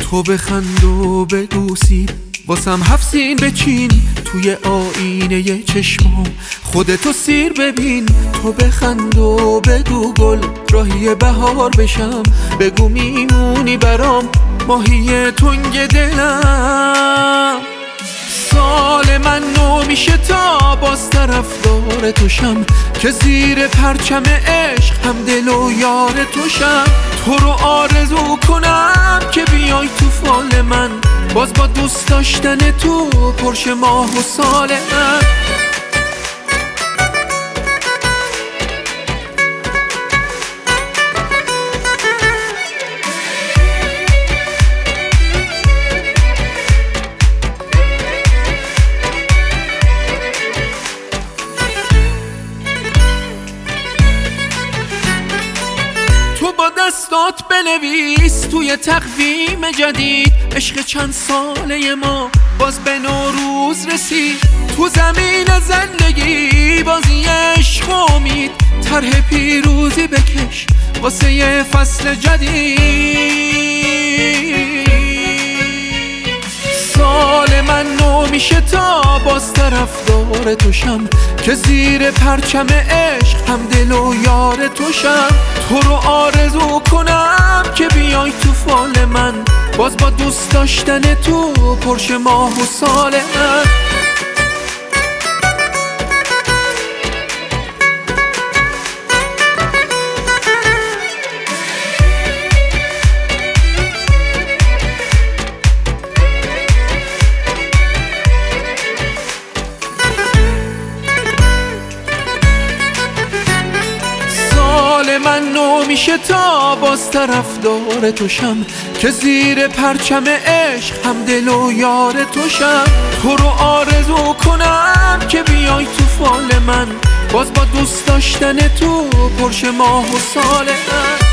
تو بخند و بگو سیب واسم 7 سین بچین توی آینه چشمام، خودتو سیر ببین. تو بخند و بگو گل راهی بهار بشم، بگو میمونی برام ماهی تنگ دلم. سال من نو میشه تا باز طرفدار توشم، که زیر پرچم عشق هم دل و یار توشم. تو رو آرزو کنم که بیای تو فال من، باز با دوست داشتن تو پرش ماه و سال من. تو با دستات بنویس توی تقویم جدید، عشق چند ساله ما باز به نوروز رسید. تو زمین زندگی بازی عشق و امید، طرح پیروزی بکش واسه یه فصل جدید. سال من نو میشه تا باز طرفدار توشم، که زیر پرچم عشق هم دل و یار توشم. تو رو آرزو کنم که بیای تو فال من، باز با دوست داشتن تو پرش ماه و سال من. من نو میشه تا باز طرفدار توشم، که زیر پرچم عشق هم دل و یار توشم. تو رو آرزو کنم که بیای تو فال من، باز با دوست داشتن تو پرش ماه و سال من.